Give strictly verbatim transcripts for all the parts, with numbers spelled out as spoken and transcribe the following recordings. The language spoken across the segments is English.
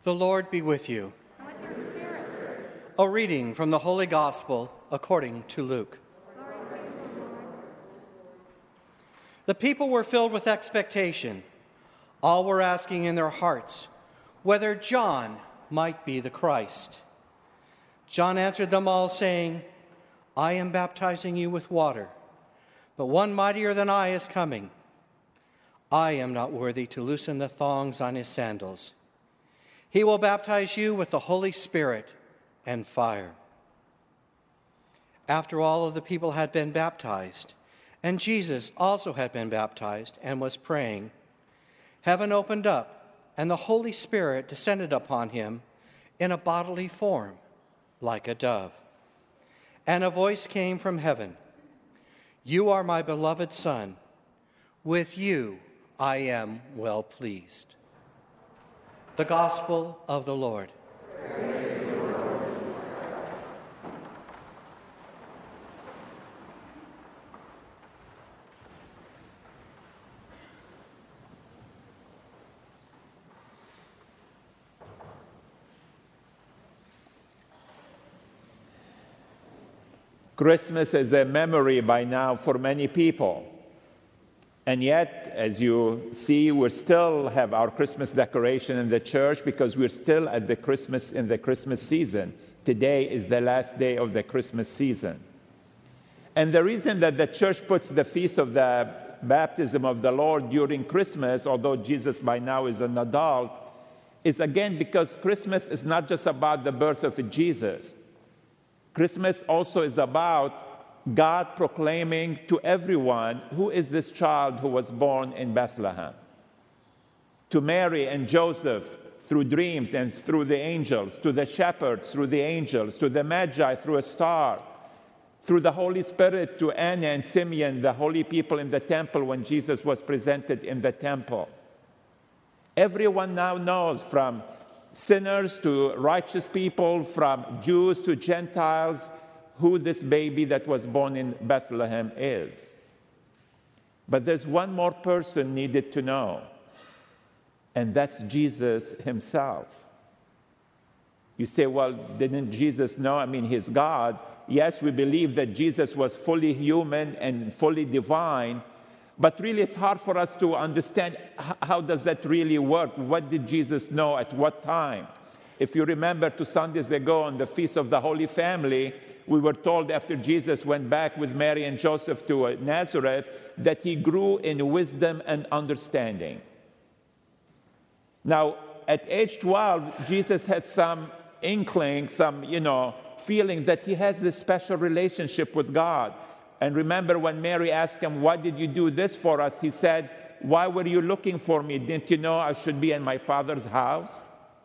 The Lord be with you. And with your spirit. A reading from the Holy Gospel according to Luke. Glory to you, Lord. The people were filled with expectation. All were asking in their hearts whether John might be the Christ. John answered them all, saying, I am baptizing you with water, but one mightier than I is coming. I am not worthy to loosen the thongs on his sandals. He will baptize you with the Holy Spirit and fire. After all of the people had been baptized, and Jesus also had been baptized and was praying, heaven opened up, and the Holy Spirit descended upon him in a bodily form, like a dove. And a voice came from heaven, You are my beloved Son. With you I am well pleased. The Gospel of the Lord. Christmas is a memory by now for many people. And yet, as you see, we still have our Christmas decoration in the church because we're still at the Christmas in the Christmas season. Today is the last day of the Christmas season. And the reason that the church puts the feast of the baptism of the Lord during Christmas, although Jesus by now is an adult, is again because Christmas is not just about the birth of Jesus. Christmas also is about God proclaiming to everyone who is this child who was born in Bethlehem. To Mary and Joseph through dreams and through the angels, to the shepherds through the angels, to the Magi through a star, through the Holy Spirit to Anna and Simeon, the holy people in the temple when Jesus was presented in the temple. Everyone now knows, from sinners to righteous people, from Jews to Gentiles, who this baby that was born in Bethlehem is. But there's one more person needed to know, and that's Jesus himself. You say, well, didn't Jesus know? I mean, he's God. Yes, we believe that Jesus was fully human and fully divine, but really it's hard for us to understand how does that really work? What did Jesus know at what time? If you remember two Sundays ago on the Feast of the Holy Family, we were told after Jesus went back with Mary and Joseph to Nazareth that he grew in wisdom and understanding. Now, at age twelve, Jesus has some inkling, some, you know, feeling that he has this special relationship with God. And remember when Mary asked him, why did you do this for us? He said, why were you looking for me? Didn't you know I should be in my Father's house?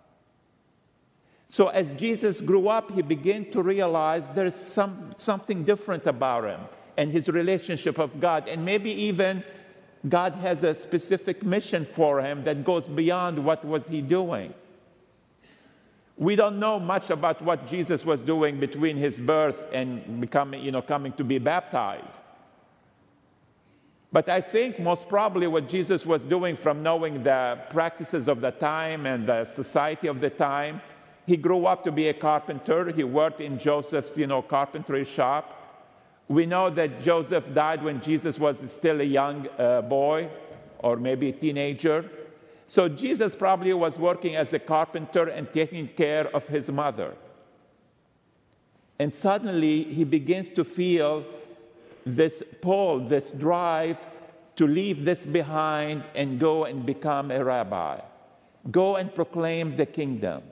So as Jesus grew up, he began to realize there's some, something different about him and his relationship with God. And maybe even God has a specific mission for him that goes beyond what was he doing. We don't know much about what Jesus was doing between his birth and becoming, you know, coming to be baptized. But I think most probably what Jesus was doing, from knowing the practices of the time and the society of the time, he grew up to be a carpenter. He worked in Joseph's, you know, carpentry shop. We know that Joseph died when Jesus was still a young uh, boy, or maybe a teenager. So Jesus probably was working as a carpenter and taking care of his mother. And suddenly he begins to feel this pull, this drive to leave this behind and go and become a rabbi. Go and proclaim the kingdom.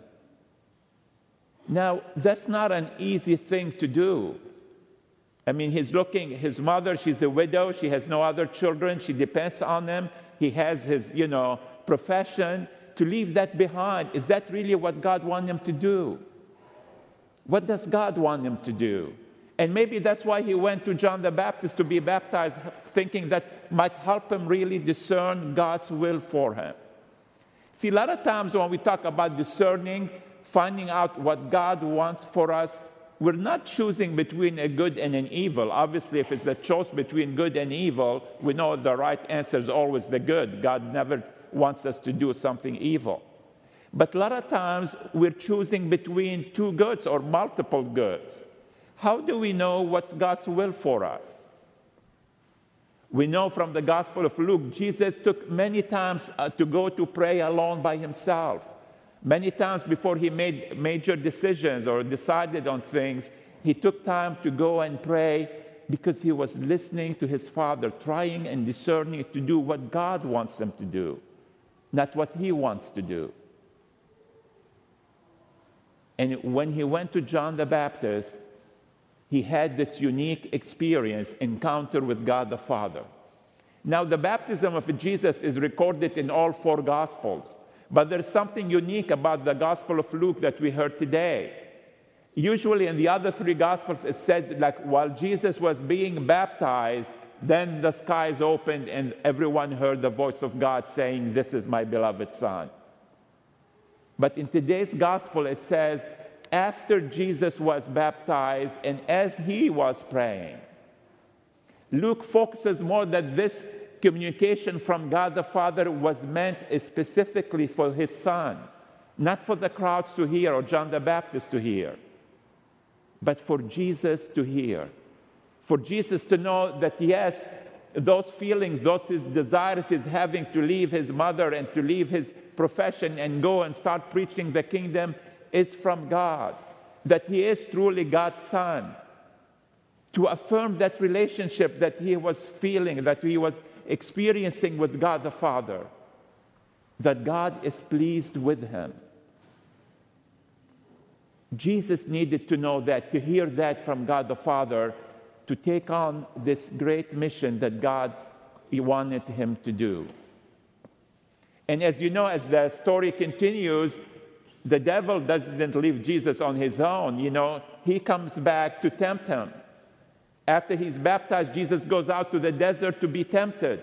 Now, that's not an easy thing to do. I mean, he's looking, his mother, she's a widow, she has no other children, she depends on him. He has his, you know, profession. To leave that behind, is that really what God wants him to do? What does God want him to do? And maybe that's why he went to John the Baptist to be baptized, thinking that might help him really discern God's will for him. See, a lot of times when we talk about discerning, finding out what God wants for us, we're not choosing between a good and an evil. Obviously, if it's the choice between good and evil, we know the right answer is always the good. God never wants us to do something evil. But a lot of times we're choosing between two goods or multiple goods. How do we know what's God's will for us? We know from the Gospel of Luke, Jesus took many times uh, to go to pray alone by himself. Many times before he made major decisions or decided on things, he took time to go and pray because he was listening to his Father, trying and discerning to do what God wants him to do, not what he wants to do. And when he went to John the Baptist, he had this unique experience, encounter with God the Father. Now, the baptism of Jesus is recorded in all four Gospels, but there's something unique about the Gospel of Luke that we heard today. Usually in the other three Gospels, it said like while Jesus was being baptized, then the skies opened and everyone heard the voice of God saying, "This is my beloved Son." But in today's Gospel, it says, after Jesus was baptized and as he was praying, Luke focuses more that this communication from God the Father was meant specifically for his Son, not for the crowds to hear or John the Baptist to hear, but for Jesus to hear, for Jesus to know that, yes, those feelings, those his desires, his having to leave his mother and to leave his profession and go and start preaching the kingdom is from God, that he is truly God's Son, to affirm that relationship that he was feeling, that he was experiencing with God the Father, that God is pleased with him. Jesus needed to know that, to hear that from God the Father, to take on this great mission that God wanted him to do. And as you know, as the story continues, the devil doesn't leave Jesus on his own. You know, he comes back to tempt him. After he's baptized, Jesus goes out to the desert to be tempted.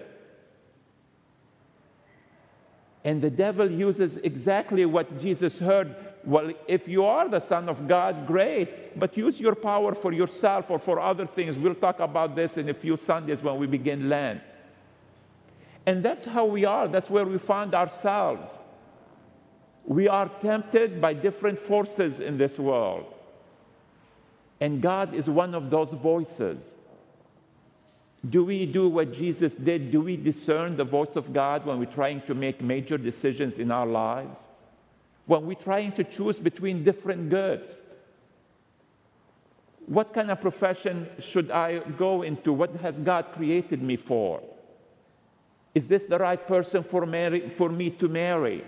And the devil uses exactly what Jesus heard. Well, if you are the Son of God, great, but use your power for yourself or for other things. We'll talk about this in a few Sundays when we begin Lent. And that's how we are. That's where we find ourselves. We are tempted by different forces in this world. And God is one of those voices. Do we do what Jesus did? Do we discern the voice of God when we're trying to make major decisions in our lives? When we're trying to choose between different goods? What kind of profession should I go into? What has God created me for? Is this the right person for, marry, for me to marry?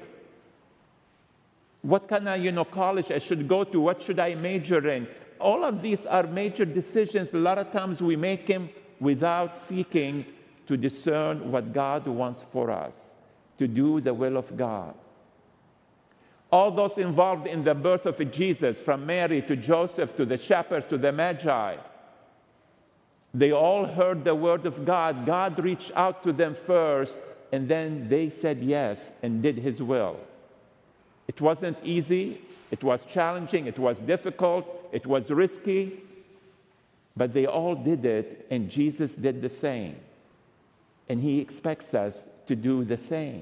What kind of, you know, college I should go to? What should I major in? All of these are major decisions. A lot of times we make them without seeking to discern what God wants for us, to do the will of God. All those involved in the birth of Jesus, from Mary to Joseph to the shepherds to the Magi, they all heard the word of God. God reached out to them first, and then they said yes and did his will. It wasn't easy, it was challenging, it was difficult, it was risky, but they all did it, and Jesus did the same. And he expects us to do the same.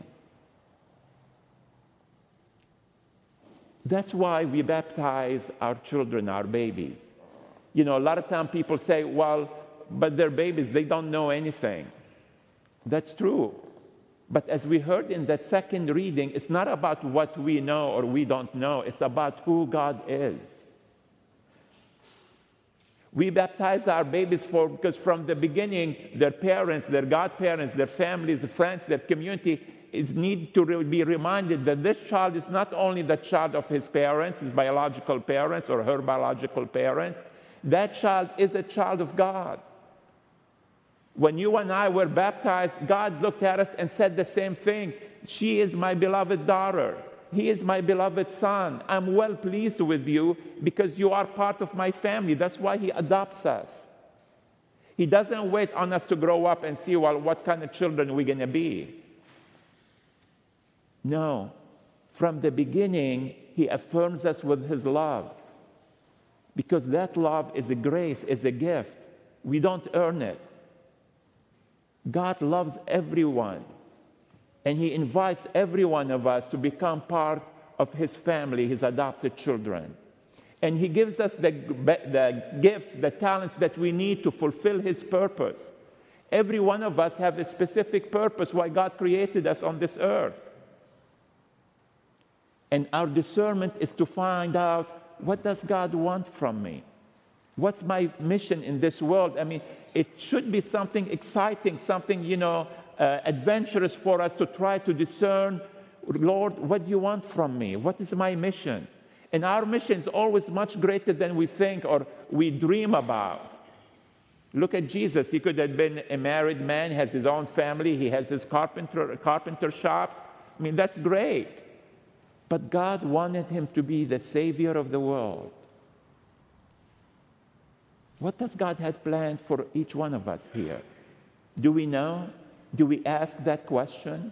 That's why we baptize our children, our babies. You know, a lot of times people say, well, but they're babies, they don't know anything. That's true. But as we heard in that second reading, it's not about what we know or we don't know. It's about who God is. We baptize our babies for because from the beginning, their parents, their godparents, their families, friends, their community is need to re- be reminded that this child is not only the child of his parents, his biological parents or her biological parents. That child is a child of God. When you and I were baptized, God looked at us and said the same thing. She is my beloved daughter. He is my beloved son. I'm well pleased with you because you are part of my family. That's why he adopts us. He doesn't wait on us to grow up and see, well, what kind of children we're going to be. No. From the beginning, he affirms us with his love. Because that love is a grace, is a gift. We don't earn it. God loves everyone, and he invites every one of us to become part of his family, his adopted children. And he gives us the, the gifts, the talents that we need to fulfill his purpose. Every one of us have a specific purpose why God created us on this earth. And our discernment is to find out, what does God want from me? What's my mission in this world? I mean, it should be something exciting, something, you know, uh, adventurous for us to try to discern, Lord, what do you want from me? What is my mission? And our mission is always much greater than we think or we dream about. Look at Jesus. He could have been a married man, has his own family, he has his carpenter, carpenter shops. I mean, that's great. But God wanted him to be the Savior of the world. What does God have planned for each one of us here? Do we know? Do we ask that question?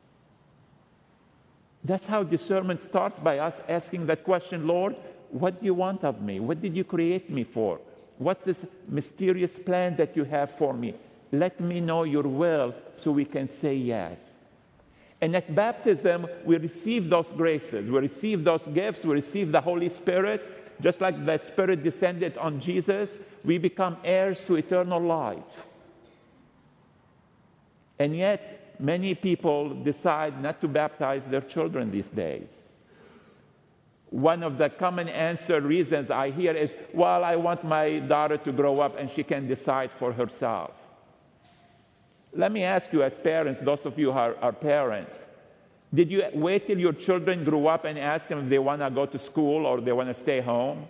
That's how discernment starts, by us asking that question, Lord, what do you want of me? What did you create me for? What's this mysterious plan that you have for me? Let me know your will so we can say yes. And at baptism, we receive those graces. We receive those gifts. We receive the Holy Spirit. Just like that Spirit descended on Jesus, we become heirs to eternal life. And yet, many people decide not to baptize their children these days. One of the common answer reasons I hear is, well, I want my daughter to grow up and she can decide for herself. Let me ask you as parents, those of you who are, are parents, did you wait till your children grew up and ask them if they want to go to school or they want to stay home?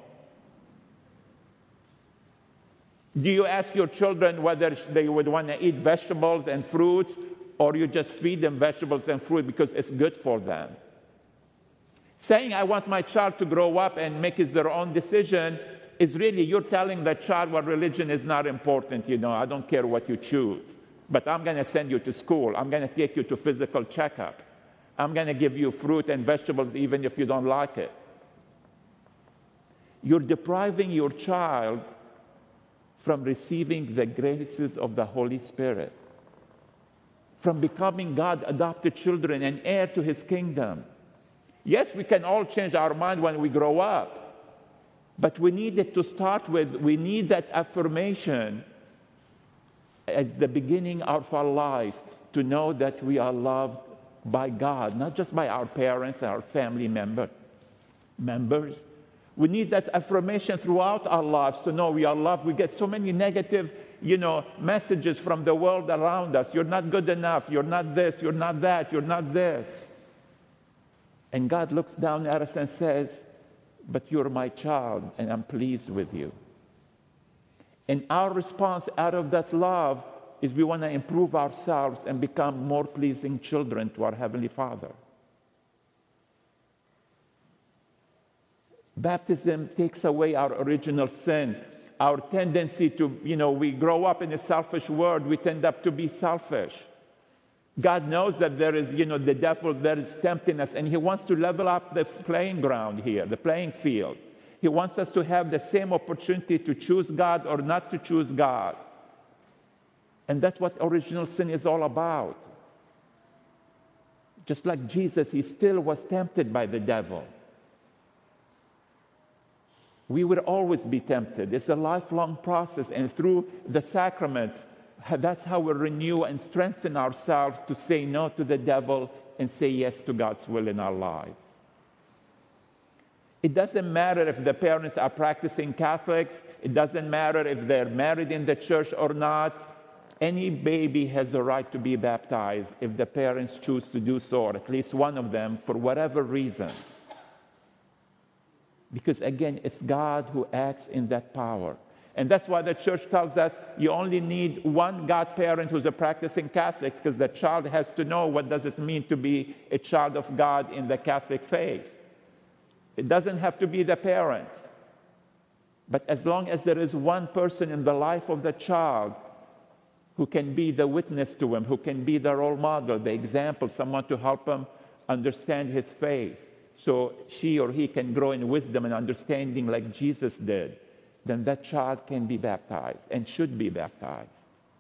Do you ask your children whether they would want to eat vegetables and fruits, or you just feed them vegetables and fruit because it's good for them? Saying, I want my child to grow up and make his their own decision is really, you're telling that child, well, religion is not important, you know, I don't care what you choose. But I'm going to send you to school. I'm going to take you to physical checkups. I'm going to give you fruit and vegetables even if you don't like it. You're depriving your child from receiving the graces of the Holy Spirit, from becoming God-adopted children and heir to his kingdom. Yes, we can all change our mind when we grow up, but we need it to start with, we need that affirmation at the beginning of our lives to know that we are loved by God, not just by our parents and our family member, members. We need that affirmation throughout our lives to know we are loved. We get so many negative, you know, messages from the world around us. You're not good enough. You're not this. You're not that. You're not this. And God looks down at us and says, but you're my child, and I'm pleased with you. And our response out of that love is we want to improve ourselves and become more pleasing children to our Heavenly Father. Baptism takes away our original sin, our tendency to, you know, we grow up in a selfish world, we tend up to be selfish. God knows that there is, you know, the devil that is tempting us, and he wants to level up the playing ground here, the playing field. He wants us to have the same opportunity to choose God or not to choose God. And that's what original sin is all about. Just like Jesus, he still was tempted by the devil. We will always be tempted. It's a lifelong process, and through the sacraments, that's how we renew and strengthen ourselves to say no to the devil and say yes to God's will in our lives. It doesn't matter if the parents are practicing Catholics. It doesn't matter if they're married in the church or not. Any baby has the right to be baptized if the parents choose to do so, or at least one of them, for whatever reason. Because again, it's God who acts in that power. And that's why the church tells us you only need one godparent who's a practicing Catholic, because the child has to know what does it mean to be a child of God in the Catholic faith. It doesn't have to be the parents. But as long as there is one person in the life of the child who can be the witness to him, who can be the role model, the example, someone to help him understand his faith, so she or he can grow in wisdom and understanding like Jesus did, then that child can be baptized and should be baptized.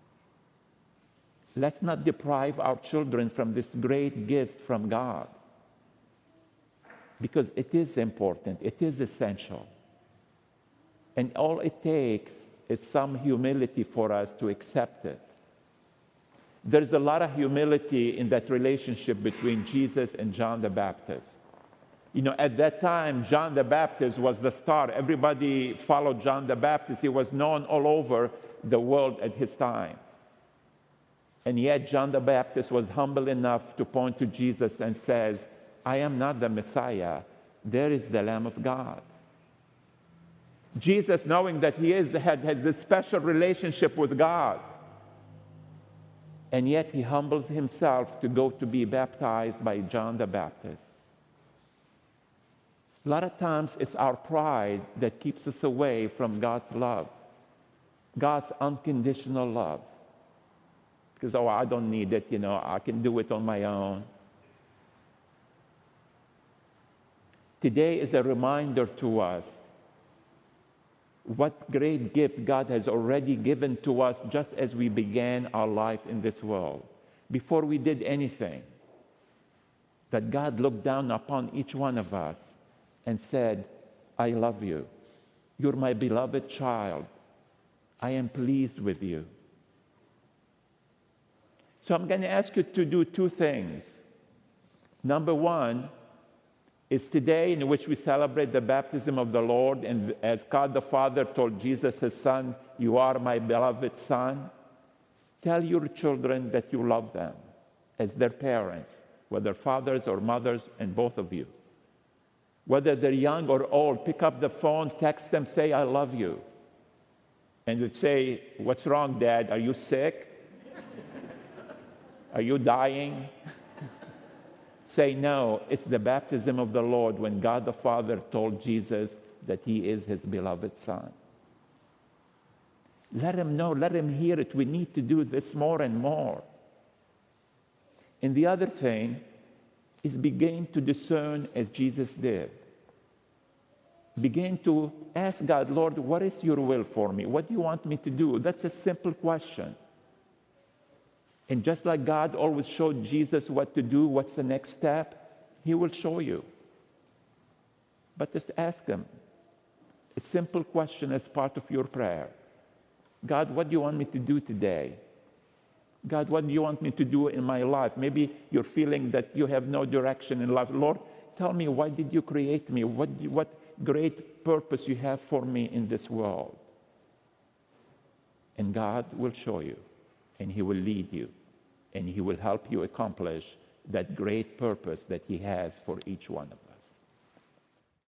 Let's not deprive our children from this great gift from God. because it is important, it is essential. And all it takes is some humility for us to accept it. There's a lot of humility in that relationship between Jesus and John the Baptist. You know, at that time, John the Baptist was the star. Everybody followed John the Baptist. He was known all over the world at his time. And yet, John the Baptist was humble enough to point to Jesus and says, I am not the Messiah. There is the Lamb of God. Jesus, knowing that he is, had, has a special relationship with God, and yet he humbles himself to go to be baptized by John the Baptist. A lot of times it's our pride that keeps us away from God's love, God's unconditional love. Because, oh, I don't need it, you know, I can do it on my own. Today is a reminder to us what great gift God has already given to us just as we began our life in this world. Before we did anything, that God looked down upon each one of us and said, I love you. You're my beloved child. I am pleased with you. So I'm going to ask you to do two things. Number one, it's today in which we celebrate the baptism of the Lord, and as God the Father told Jesus, his son, you are my beloved son, tell your children that you love them as their parents, whether fathers or mothers, and both of you. Whether they're young or old, pick up the phone, text them, say, I love you. And you'd say, what's wrong, Dad? Are you sick? Are you dying? Say, no, it's the baptism of the Lord when God the Father told Jesus that he is his beloved son. Let him know, let him hear it. We need to do this more and more. And the other thing is begin to discern as Jesus did. Begin to ask God, Lord, what is your will for me? What do you want me to do? That's a simple question. And just like God always showed Jesus what to do, what's the next step, he will show you. But just ask him a simple question as part of your prayer. God, what do you want me to do today? God, what do you want me to do in my life? Maybe you're feeling that you have no direction in life. Lord, tell me, why did you create me? What, what great purpose you have for me in this world? And God will show you, and he will lead you, and he will help you accomplish that great purpose that he has for each one of us.